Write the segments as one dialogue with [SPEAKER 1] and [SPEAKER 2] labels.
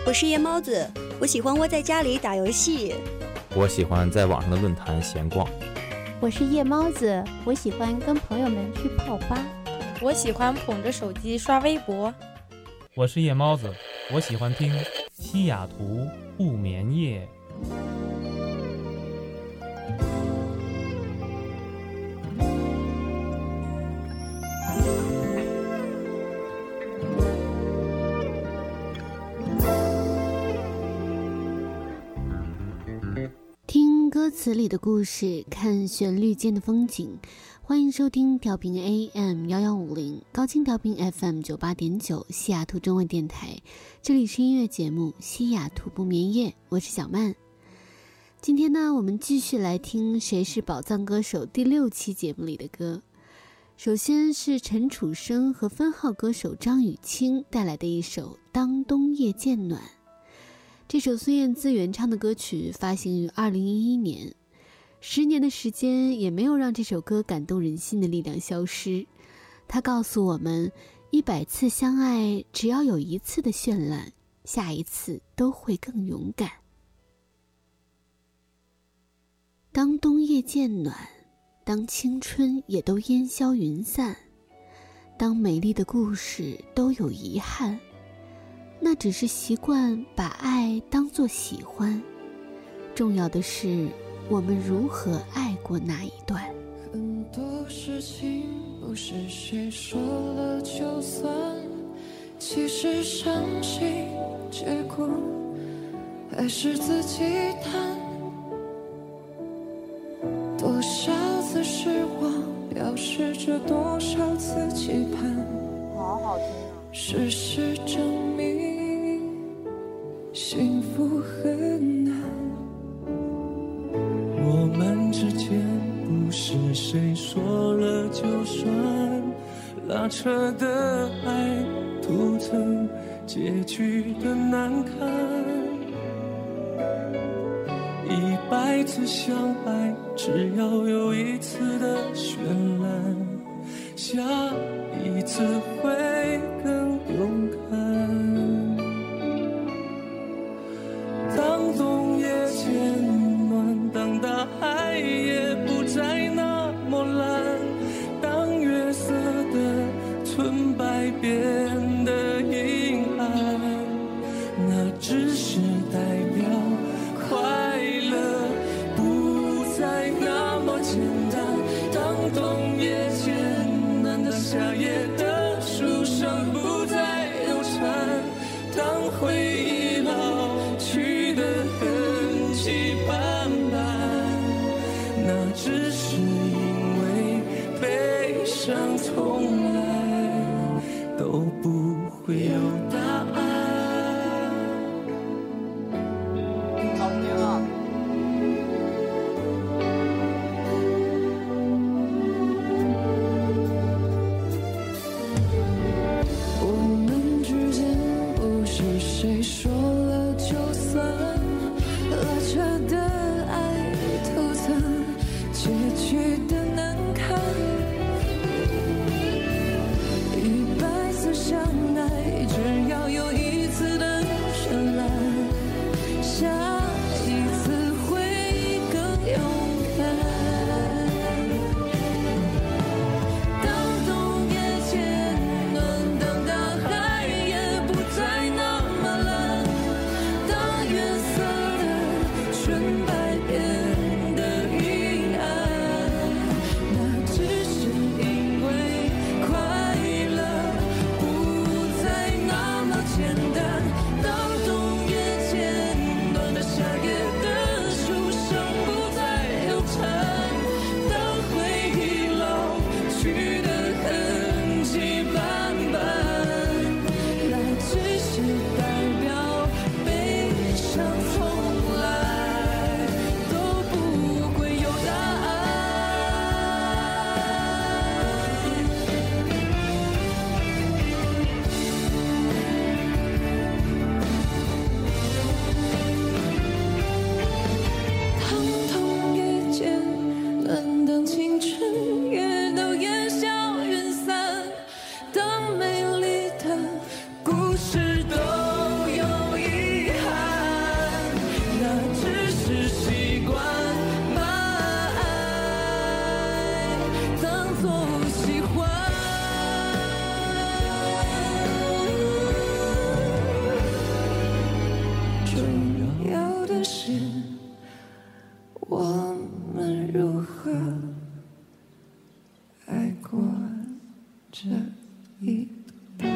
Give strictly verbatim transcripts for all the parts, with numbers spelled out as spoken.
[SPEAKER 1] 我是夜猫子，我喜欢窝在家里打游戏。
[SPEAKER 2] 我喜欢在网上的论坛闲逛。
[SPEAKER 3] 我是夜猫子，我喜欢跟朋友们去泡吧。
[SPEAKER 4] 我喜欢捧着手机刷微博。
[SPEAKER 5] 我是夜猫子，我喜欢听西雅图不眠夜。
[SPEAKER 3] 听歌词里的故事，看旋律间的风景。欢迎收听调频 A M 一一五零，高清调频 F M 九八点九，西雅图中文电台。这里是音乐节目《西雅图不眠夜》，我是小曼。今天呢，我们继续来听《谁是宝藏歌手》第六期节目里的歌。首先是陈楚生和分号歌手张雨清带来的一首《当冬夜渐暖》。这首孙燕姿原唱的歌曲发行于二零一一年，十年的时间也没有让这首歌感动人心的力量消失。它告诉我们，一百次相爱，只要有一次的绚烂，下一次都会更勇敢。当冬夜渐暖，当青春也都烟消云散，当美丽的故事都有遗憾，那只是习惯把爱当作喜欢，重要的是我们如何爱过那一段。
[SPEAKER 6] 很多事情不是谁说了就算，其实伤心结果还是自己谈。多少次失望表示着多少次期盼，
[SPEAKER 4] 好好听啊！
[SPEAKER 6] 事实证明幸福很难，我们之间不是谁说了就算，拉扯的爱涂层结局的难看，一百次相爱只要有一次的绚烂，下一次会更勇敢。当冬夜渐暖，当大海也不再那么蓝，当月色的纯白变得阴暗，那只是代表快乐不再那么简单。当冬夜渐暖，当夏夜的树上不再有蝉，当回忆老去的痕迹斑斑，那只是因为悲伤从来都不会有答案。
[SPEAKER 4] 好听啊！
[SPEAKER 6] 我们之间不是谁说了就算，拉扯的爱涂层结局的难看，一百次相爱只要有一次的绚烂，下一次会更勇敢。当冬夜渐暖，当大海也不再那么蓝， 重要的是我们如何爱过这一段。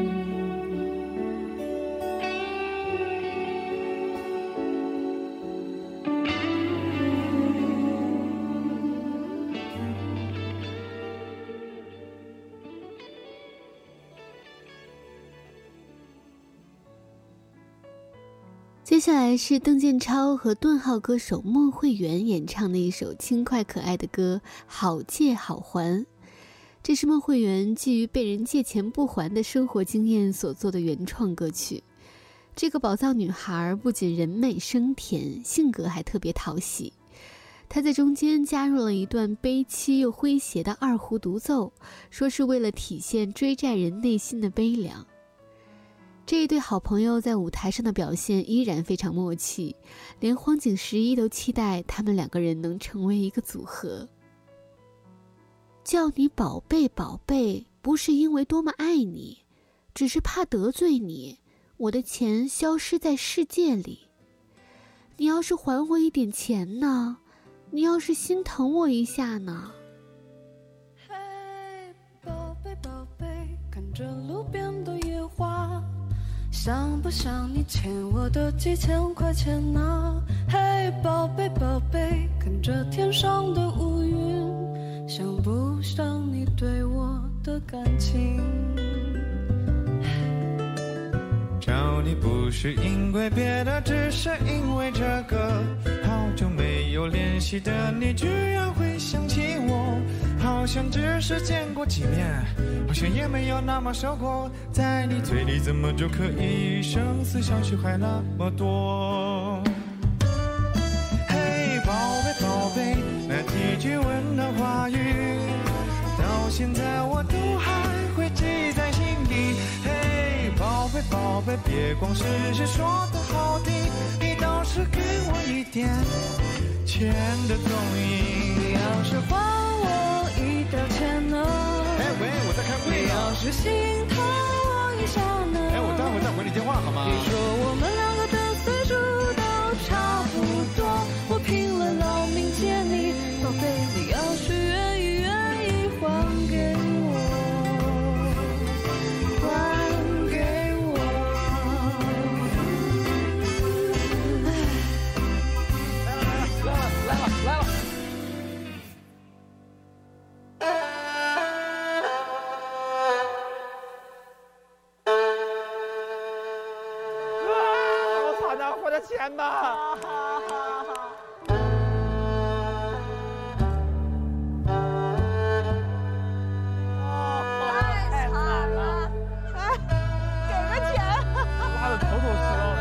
[SPEAKER 3] 接下来是邓建超和顿号歌手莫慧媛演唱的一首轻快可爱的歌《好借好还》。这是莫慧媛基于被人借钱不还的生活经验所做的原创歌曲。这个宝藏女孩不仅人美声甜，性格还特别讨喜。她在中间加入了一段悲凄又诙谐的二胡独奏，说是为了体现追债人内心的悲凉。这一对好朋友在舞台上的表现依然非常默契，连荒井十一都期待他们两个人能成为一个组合。叫你宝贝宝贝，不是因为多么爱你，只是怕得罪你，我的钱消失在世界里。你要是还我一点钱呢？你要是心疼我一下呢？
[SPEAKER 7] 嘿，宝贝宝贝，看着路边的野花，想不想你欠我的几千块钱呢？嘿，宝贝宝贝，看着天上的乌云，想不想你对我的感情？
[SPEAKER 8] 找你不是因为别的，只是因为这个。好久没有联系的你，居然会想起我，好像只是见过几面，好像也没有那么熟过。在你嘴里怎么就可以生死相许还那么多？嘿，宝贝宝贝，那几句温暖话语，到现在我都还会记在心里。嘿，宝贝宝贝，别光是说的好听，你倒是给我一点钱的踪影。
[SPEAKER 7] 你要是还我一点钱呢？
[SPEAKER 8] 哎喂，我在开会呢。
[SPEAKER 7] 你要是心疼我一下呢？
[SPEAKER 8] 哎，我待会再回你电话好吗？
[SPEAKER 7] 你说我们两个的岁数都差不多，我拼了老命借你，宝贝，你要是愿意愿意还给我，还给我。
[SPEAKER 8] 来了来了来了！我的钱吧！
[SPEAKER 4] 太惨了！哎，给个钱！
[SPEAKER 5] 拉的头头是道。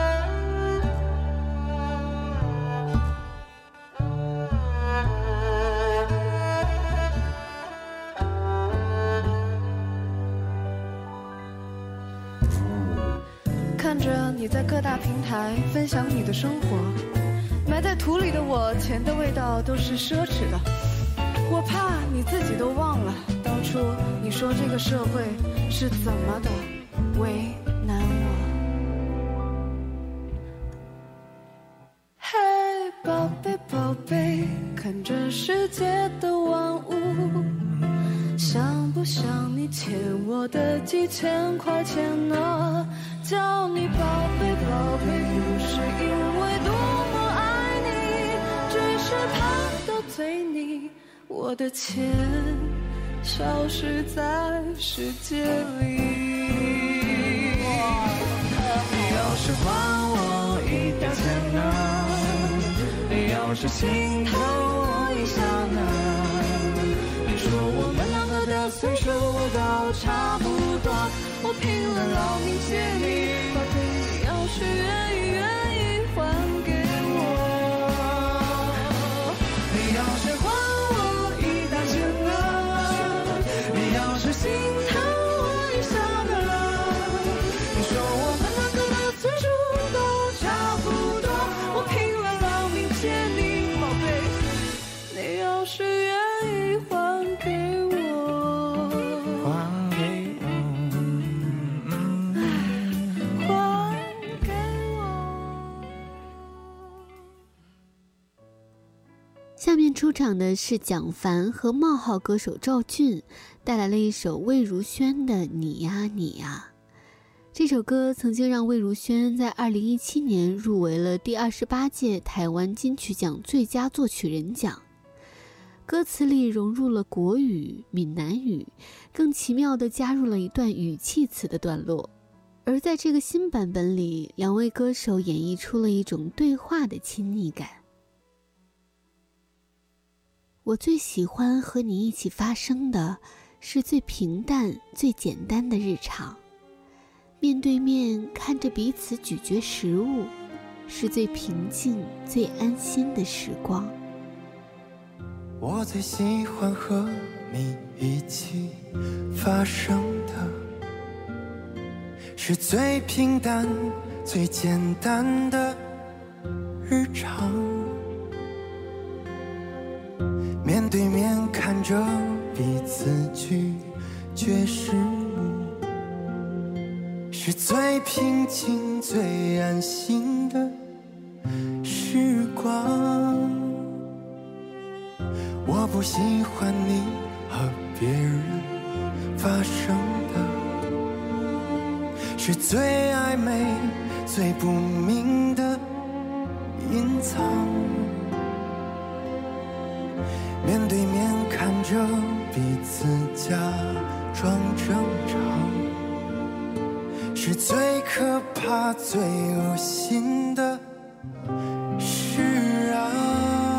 [SPEAKER 7] 看着你在各大平台分享你的生活，埋在土里的我，钱的味道都是奢侈的。我怕你自己都忘了，当初你说这个社会是怎么的为难我。嘿，宝贝宝贝，看着世界的万物，想不想你欠我的几千块钱呢？叫你宝贝宝贝，不是因为多么爱你，只是怕得罪你，我的钱消失在世界里。
[SPEAKER 6] 你要是还我一点钱呢？你要是心疼我一下呢？你说我们两个的岁数都差不多，我拼了老命借你，宝贝，你要是愿意愿意还给我。你要是还我一点钱呢？你要是心疼我一下呢？你说我们两个的岁数都差不多，我拼了老命借你，宝贝，你要是愿意还给我，
[SPEAKER 8] 还给我，嗯嗯，
[SPEAKER 6] 还
[SPEAKER 3] 面出场的是蒋凡和冒号歌手赵俊，带来了一首魏如萱的《你呀你呀》。这首歌曾经让魏如萱在二零一七年入围了第二十八届台湾金曲奖最佳作曲人奖。歌词里融入了国语、闽南语，更奇妙地加入了一段语气词的段落。而在这个新版本里，两位歌手演绎出了一种对话的亲密感。我最喜欢和你一起发生的是最平淡、最简单的日常，面对面看着彼此咀嚼食物，是最平静、最安心的时光。
[SPEAKER 8] 我最喜欢和你一起发生的是最平淡、最简单的日常，面对面看着彼此咀嚼食物，是最平静、最安心的时光。我不喜欢你和别人发生的是最暧昧、最不明的隐藏，面对面看着彼此假装正常，是最可怕、最恶心的事啊。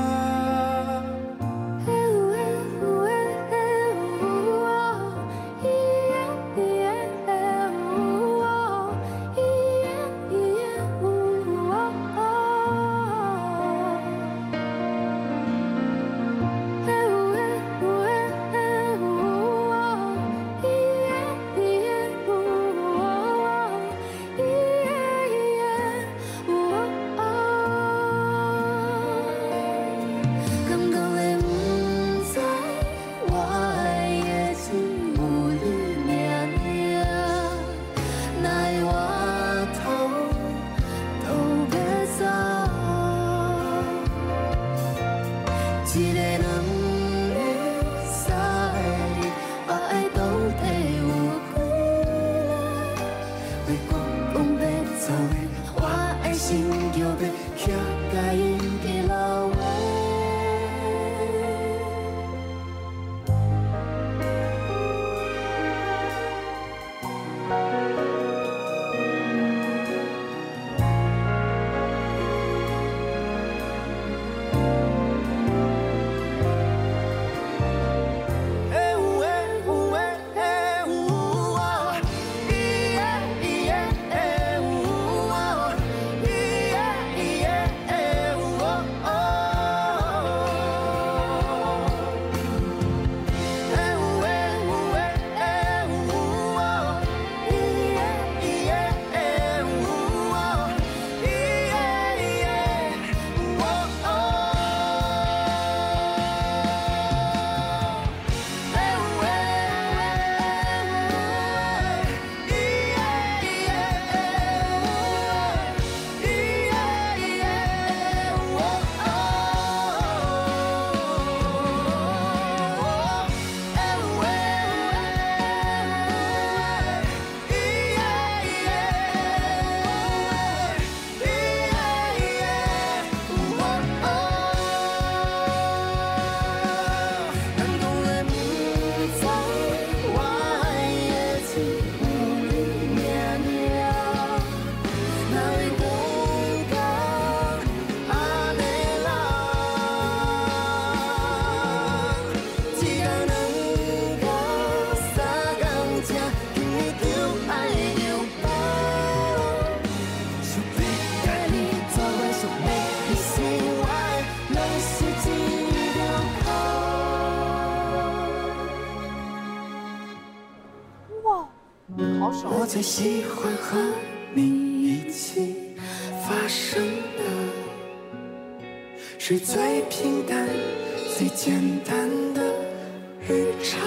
[SPEAKER 8] 我最喜欢和你一起发生的是最平淡、最简单的日常，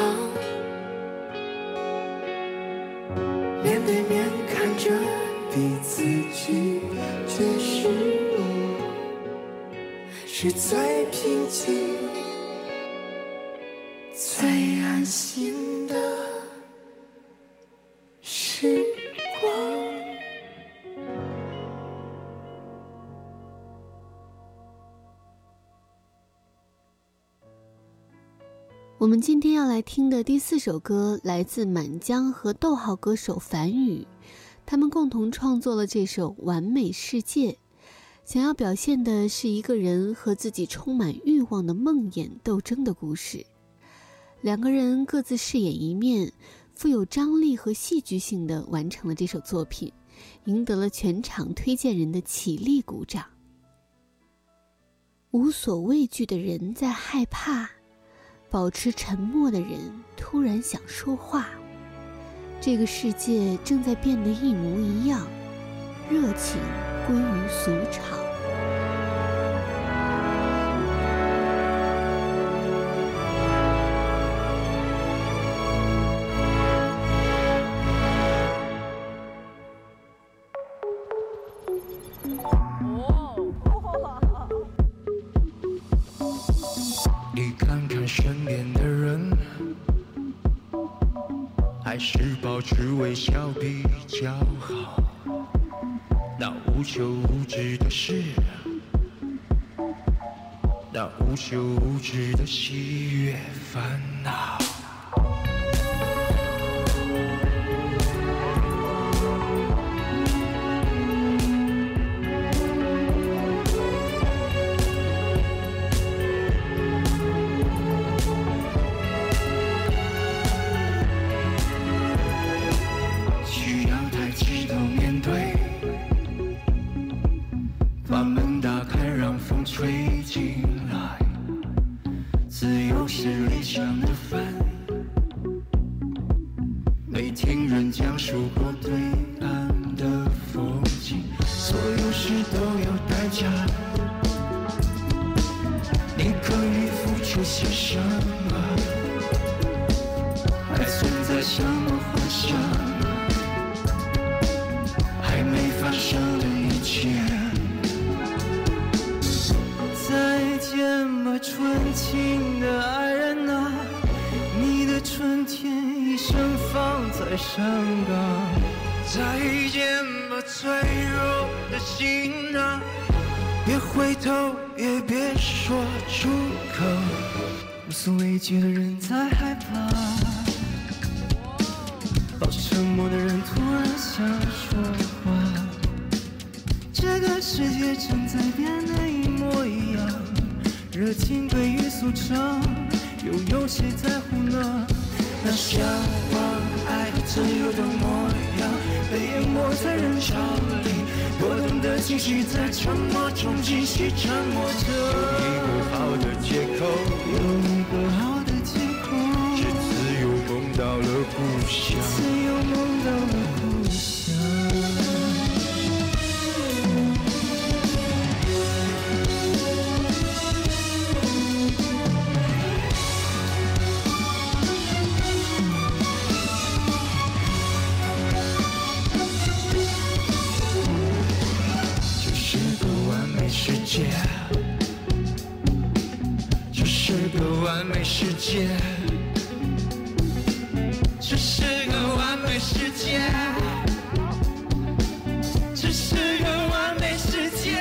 [SPEAKER 8] 面对面看着彼此咀嚼食物，是
[SPEAKER 6] 是最平静、最安心的时光。
[SPEAKER 3] 我们今天要来听的第四首歌来自满江和逗号歌手樊宇，他们共同创作了这首《完美世界》，想要表现的是一个人和自己充满欲望的梦魇斗争的故事。两个人各自饰演一面，富有张力和戏剧性地完成了这首作品，赢得了全场推荐人的起立鼓掌。无所畏惧的人在害怕，保持沉默的人突然想说话。这个世界正在变得一模一样，热情归于俗场。
[SPEAKER 8] 你看看身边的人，还是保持微笑比较好。那无休无止的事，那无休无止的喜悦烦恼。吹进来，自由是理想的饭，没听人讲述过对岸的风景，所有事都有代价，你可以付出些什么？还存在什么幻想？还没发生的一切。再见吧，纯情的爱人啊，你的春天已盛放在山岗。再见吧，脆弱的心啊，别回头，也别说出口。无所畏惧的人在害怕，保持沉默的人突然想说话。这个世界正在变得一模一样，热情归于俗场，又有谁在乎呢？那向往爱自由的模样，被淹没在人潮里，波动的情绪在沉默中继续沉默着。有一个好的借口，有一个好的借口，是自由梦到了故乡，自由梦到了故乡。这是个完美世界，这是个完美世界，这是个完美世界。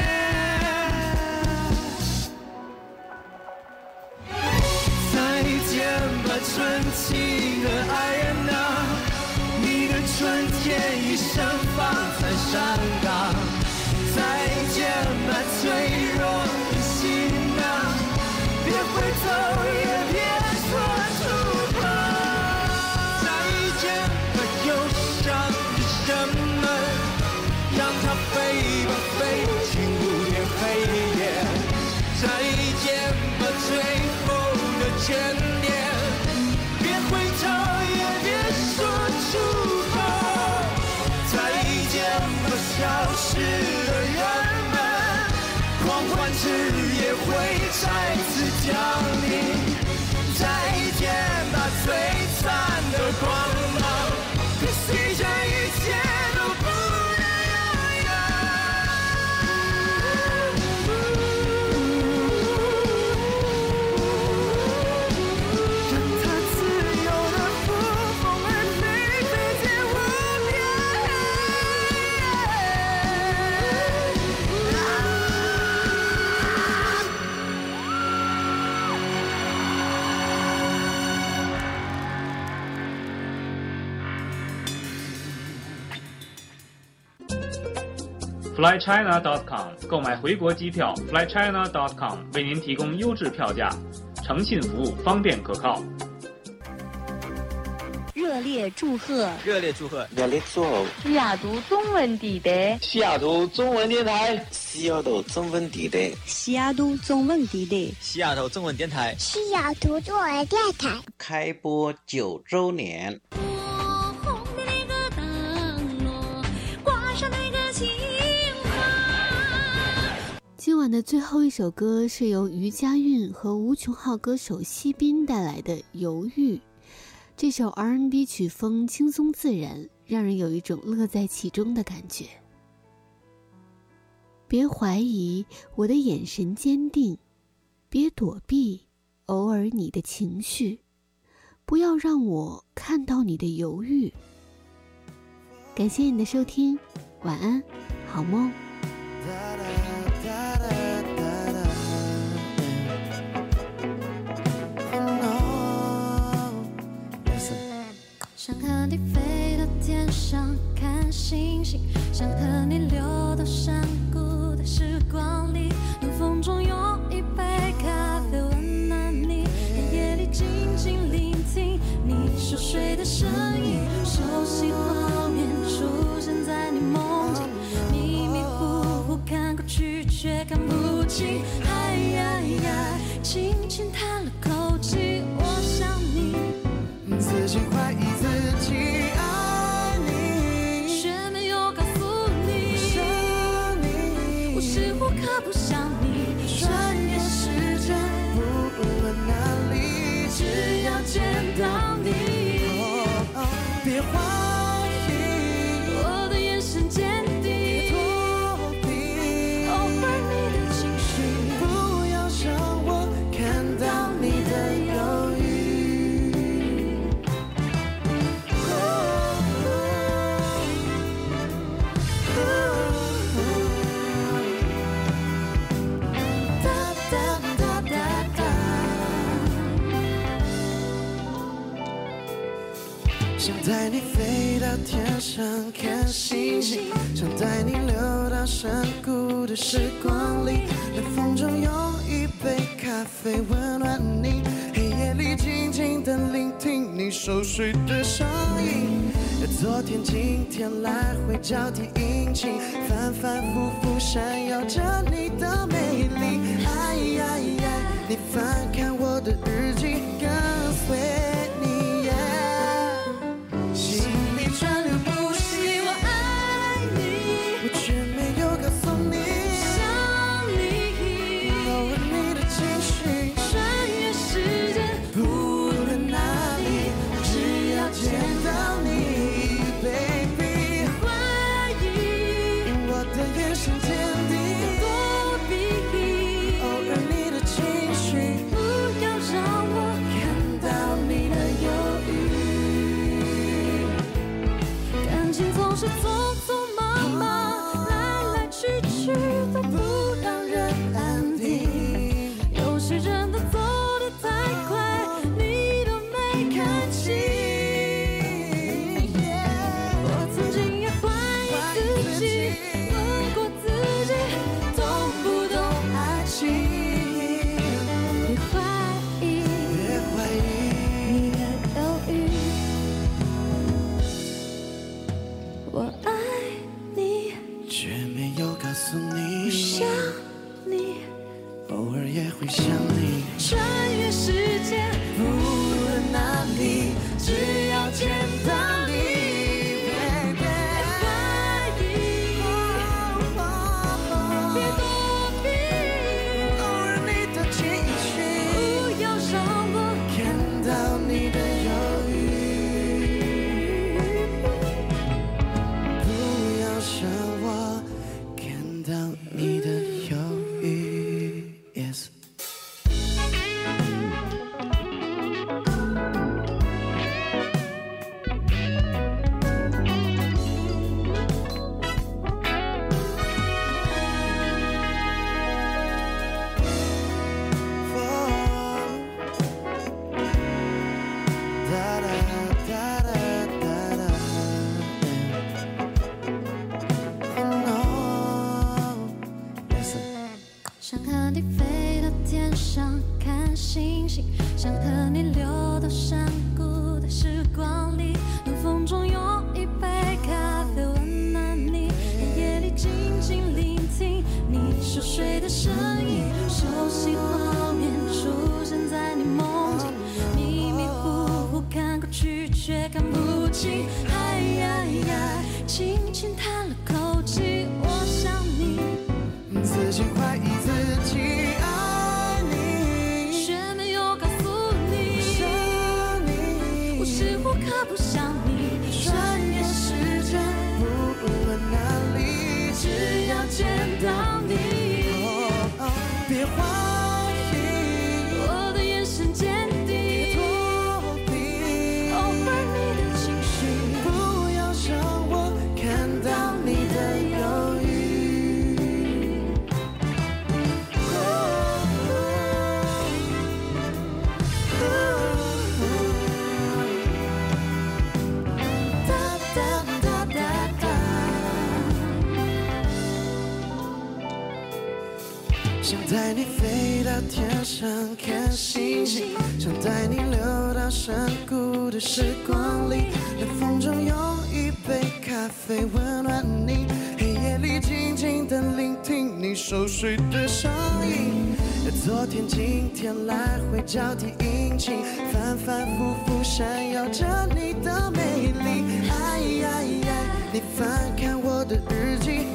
[SPEAKER 8] 再见吧，纯情的爱人啊，你的春天已盛放在山岗。再见吧，脆弱的心啊，别回头，也别说出口。再见吧，忧伤的人们，让它飞吧，飞进无边黑夜。再见吧，最后的眷恋，别回头，也别说出口。再见吧，消失的人们，狂欢之夜会再次降临。再见吧，璀璨的光芒，可惜这一切都不能永远。
[SPEAKER 9] f l y china dot com 购买回国机票 f l y china dot com 为您提供优质票价，诚信服务，方便可靠。
[SPEAKER 1] 热烈祝贺！
[SPEAKER 10] 热烈祝贺！
[SPEAKER 11] 热烈祝贺！
[SPEAKER 12] 西雅图中文地带，
[SPEAKER 11] 西雅图中文电台，西雅图中文地带，
[SPEAKER 1] 西雅图中文地带，
[SPEAKER 10] 西雅图中文电台，
[SPEAKER 13] 西雅图中文电台
[SPEAKER 11] 开播九周年。
[SPEAKER 3] 今晚的最后一首歌是由余佳韵和无穷号歌手西滨带来的《犹豫》。这首 R and B 曲风轻松自然，让人有一种乐在其中的感觉。别怀疑我的眼神坚定，别躲避偶尔你的情绪，不要让我看到你的犹豫。感谢你的收听，晚安，好梦。
[SPEAKER 7] 想和你飞到天上看星星，想和你溜到山谷的时光里，冷风中用一杯咖啡温暖你，黑夜里静静聆听你熟睡的声音，熟悉画面出现在你梦境，迷迷糊糊看过去却看不清，哎呀呀，轻轻叹了口气，我想你，
[SPEAKER 8] 自己怀疑自己爱你，
[SPEAKER 7] 却没有告诉你，
[SPEAKER 8] 想你，
[SPEAKER 7] 无时无刻不想你，
[SPEAKER 8] 穿越时间，不论哪里，
[SPEAKER 7] 只要见到你，
[SPEAKER 8] 别怀疑
[SPEAKER 7] 我的眼神坚定，
[SPEAKER 8] 别躲避
[SPEAKER 7] 偶尔你的情绪，
[SPEAKER 8] 不要让我看到你的犹豫。想带你飞到天上看星星，想带你溜到山谷的时光里，冷风中用一杯咖啡温暖你，黑夜里静静地聆听你熟睡的声音，昨天今天来回交替引擎，反反复复闪耀着你的美丽，哎呀呀，你翻看我的日记，跟随你，心里川流不息，
[SPEAKER 7] 我爱你，
[SPEAKER 8] 我却没有告诉你，
[SPEAKER 7] 想你，
[SPEAKER 8] 偶尔你的情绪，
[SPEAKER 7] 穿越时间，
[SPEAKER 8] 不论哪里，只要见到你 ，baby，
[SPEAKER 7] 怀疑
[SPEAKER 8] 我的眼神坚定，
[SPEAKER 7] 躲避
[SPEAKER 8] 偶尔你的情绪，
[SPEAKER 7] 不要让我
[SPEAKER 8] 看到你的犹豫，
[SPEAKER 7] 感情总是匆匆忙忙，来来去去都不让人安定，有时真的走得太快，你都没看清，我曾经也怀疑自己，问过自己懂不懂爱情，别怀疑
[SPEAKER 8] 别怀疑
[SPEAKER 7] 你的犹豫，我爱你，
[SPEAKER 8] 却没有告诉你，
[SPEAKER 7] 想你，
[SPEAKER 8] 偶尔也会想你，
[SPEAKER 7] 穿越时间，
[SPEAKER 8] 不论哪里，只要见到你。
[SPEAKER 7] 想和你飞到天上看星星，想和你溜到山谷的时光里，冷风中用一杯咖啡温暖你，夜里静静聆听你熟睡的声音，熟悉画面出现在你梦境，迷迷糊糊看过去却看不清，哎呀呀，轻轻叹了口气，我想你，
[SPEAKER 8] 自己怀疑自己爱你，
[SPEAKER 7] 却没有告诉你，无时无刻不想你，
[SPEAKER 8] 转眼时间不论哪里，
[SPEAKER 7] 只要见到你，
[SPEAKER 8] 别怀疑
[SPEAKER 7] 我的眼神坚定，
[SPEAKER 8] 躲避
[SPEAKER 7] over 你的情绪，
[SPEAKER 8] 不要让我看到你的犹豫。想带你飞到天上看星星，想带你溜到山谷的时光里，冷风中用一杯咖啡温暖你，黑夜里静静地聆听你熟睡的声音，昨天今天来回交替引擎，反反复复闪耀着你的美丽，哎呀呀，你翻看我的日记，